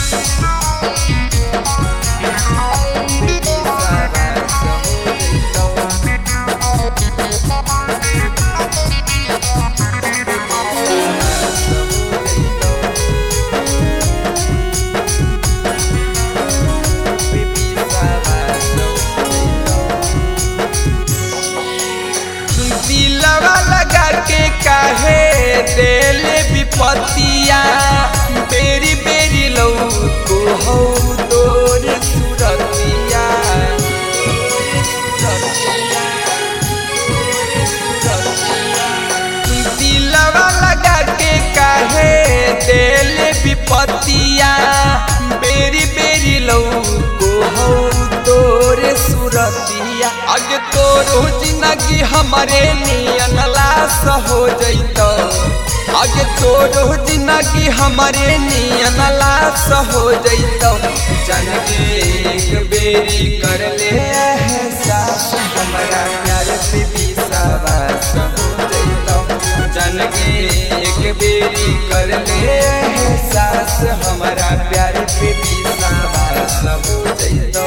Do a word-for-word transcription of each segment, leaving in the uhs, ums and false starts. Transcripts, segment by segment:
दिलवा लगा के काहे देले विपतिया बेरी बेरी लौको हो तोर सुरतिया दिलवा लगा के काहे देले विपतिया बेरी बेरी लौको हो तोर सुरतिया आगे तोरो जिंदगी हमारे नियन लाश हो जैतो आगे तोरो जिंदगी हमारे नियन लाश हो जैतो जान के एक बेरी कर ले एहसास हमारा प्यार पे विश्वास हो जैतो जान के एक बेरी कर ले एहसास हमारा प्यार पे विश्वास हो जैतो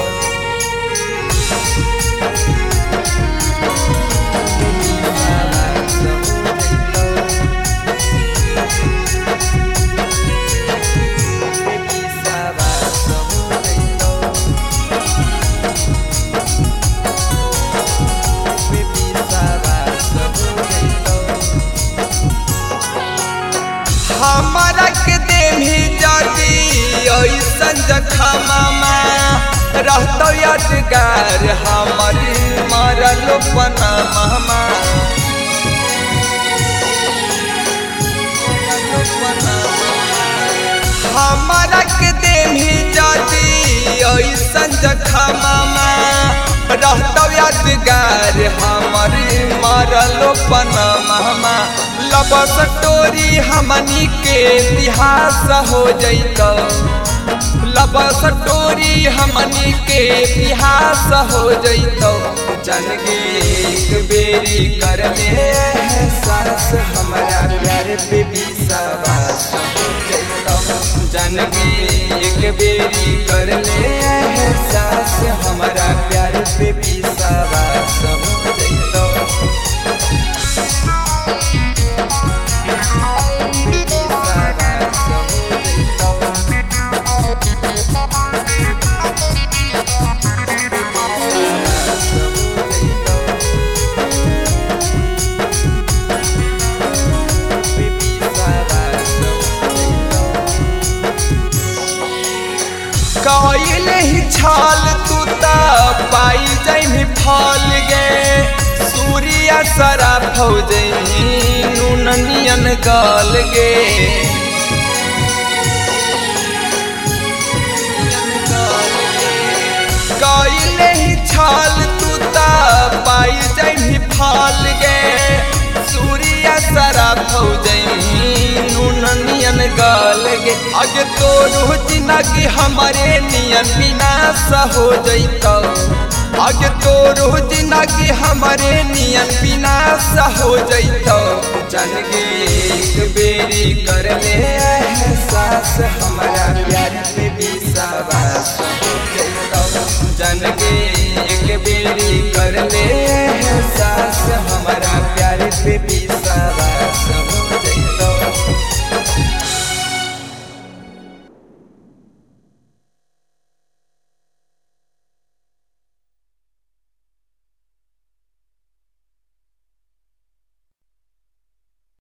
हमारा के देही जाती ऐसन जखमा रहतो यादगार हमारी मरल पनामा हमारा के देही जाती ऐसन जखमा रहतो यादगार हमारी मरल पनामा लबस टोरी हमनी के इतिहास हो जैतो लबस टोरी हमनी के इतिहास हो जैतो जान के एक बेरी कर ले एहसास हमारा प्यार पे विश्वास हो जैतो जान के एक बेरी कर ले एहसास हमारा प्यार पे विश्वास हो जैतो कइल ही छाल तू ता पाई जाई फल गे सूर्या सराफ हो जई नून नियन गल गे कइल ही छाल तू ता पाई जाई फल गे सूर्या सराफ हो जई नून नियन गल गे आगे तोरो जिंदगी हमारे नियन विनाश हो जैतो आगे तोरो जिंदगी हमारे नियन विनाश हो जैतो जान के एक बेरी कर ले एहसास हमारा प्यार पे विश्वास